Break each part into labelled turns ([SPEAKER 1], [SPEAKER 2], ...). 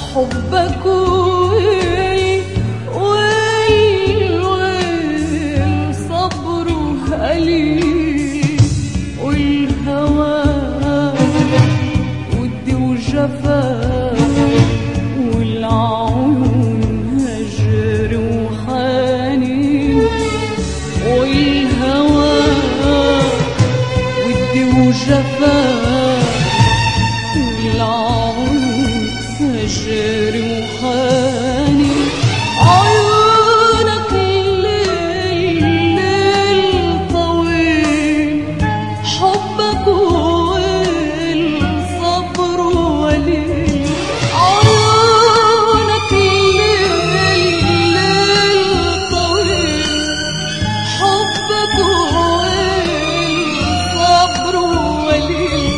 [SPEAKER 1] حبك صبره قليل، والهوى ودي وجفا، والعيون هجر وحنين، والهوى ودي وجفا، والعيون هجر وحنين. عيونك الليل طويل، حبك والصبر وليل. عيونك الليل طويل، حبك والصبر وليل.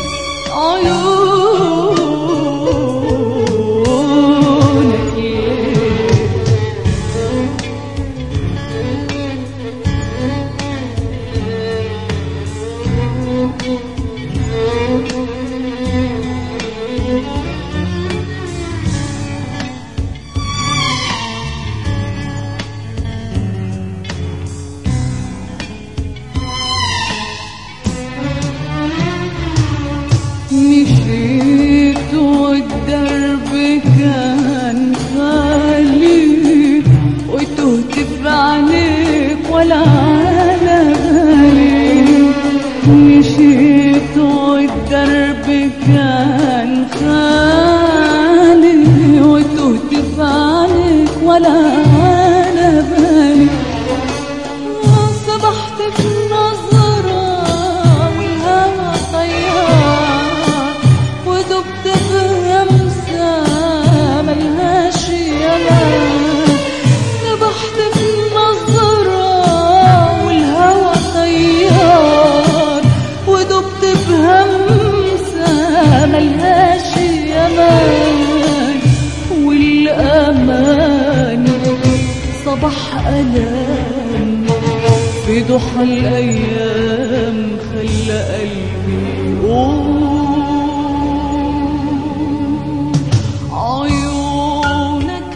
[SPEAKER 1] مشيت والدرب كان خالي، وتهت بعينيك ولا على بالي. مشيت والدرب كان خالي، وتهت بعينيك ولا على بالي. صبحت في نظرة والهوى طيار، ودبت بهمسة ملهاش يمان. نبحت في نظرة والهوى طيار، ودبت بهمسة ملهاش يمان. والأمان صبح ألام في ضحى الأيام، خلى قلبي يقول. عيونك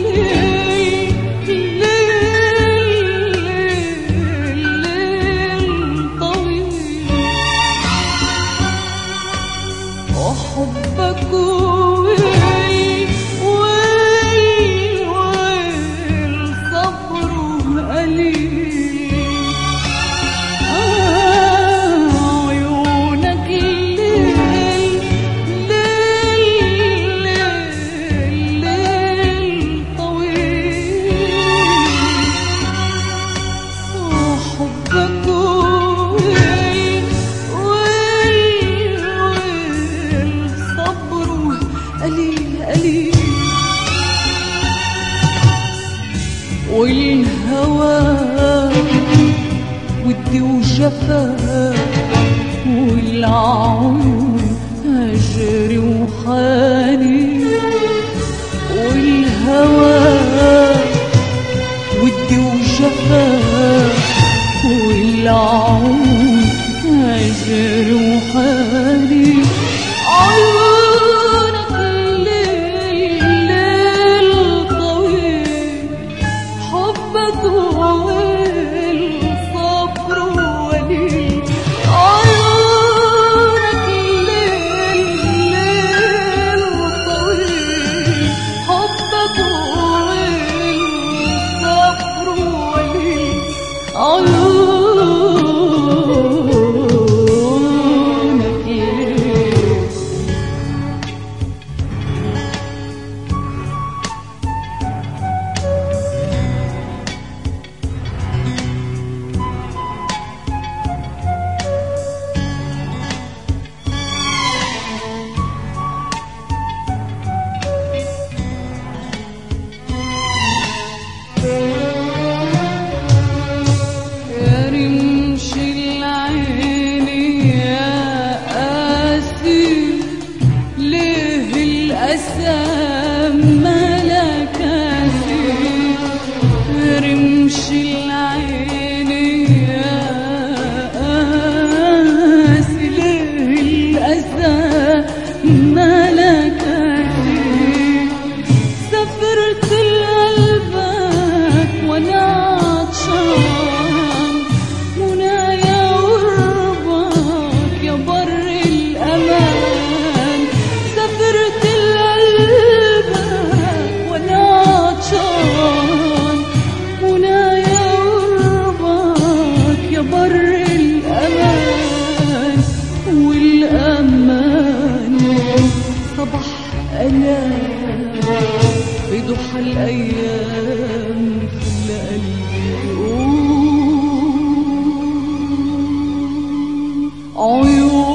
[SPEAKER 1] الليل طويل، وحبك والصبر قليل. عيونك الليل طويل، وحبك والصبر قليل قليل. والهوى ودي وجفا، والعيون هجر وحنين. والهوى ودي وجفا، والعيون هجر وحنين. عيونك الليل طويل، حبك والصبر وليل. عيونك الليل طويل، حبك والصبر وليل. عيونك أنا في ضحى الأيام في قلبي عيون